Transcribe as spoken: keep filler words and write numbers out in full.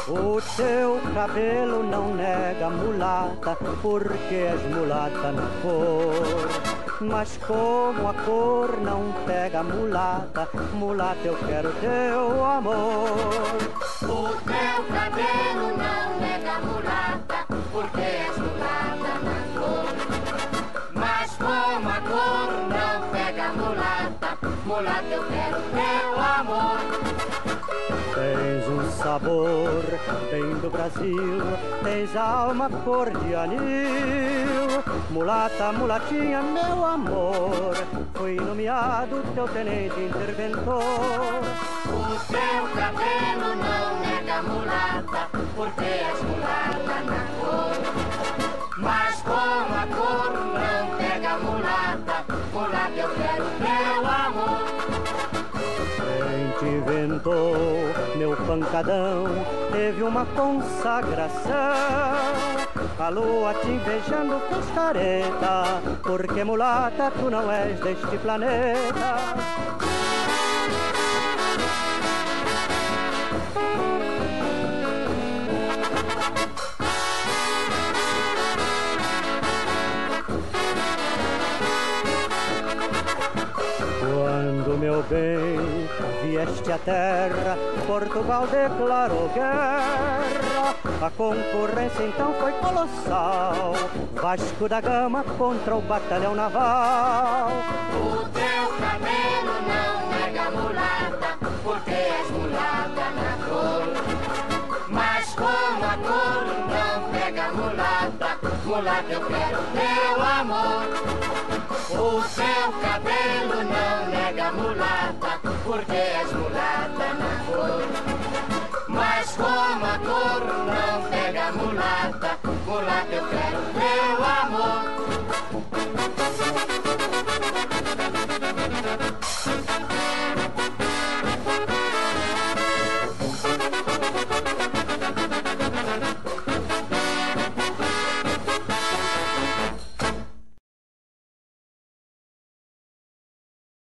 O teu cabelo não nega mulata, porque és mulata na cor. Mas como a cor não pega mulata, mulata eu quero teu amor. O teu cabelo não nega mulata, porque és mulata na cor. Mas como a cor não pega mulata, mulata eu quero teu amor. Tens um sabor bem do Brasil, tens alma cor de anil. Mulata, mulatinha, meu amor, fui nomeado teu tenente interventor. O teu cabelo não nega mulata, porque és mulata na cor. Mas como a cor não pega mulata, mulata eu quero teu amor. Quem te inventou, meu pancadão, teve uma consagração. A lua te invejando fez careta, porque mulata tu não és deste planeta. Quando, meu bem, vieste à terra, Portugal declarou guerra. A concorrência então foi colossal, Vasco da Gama contra o batalhão naval. O teu cabelo não nega mulata, porque és mulata na cor. Mas como a cor não pega mulata, mulata eu quero teu amor. O teu cabelo não nega mulata, porque és mulata na cor. Mas como a cor não pega mulata, mulata eu quero teu amor.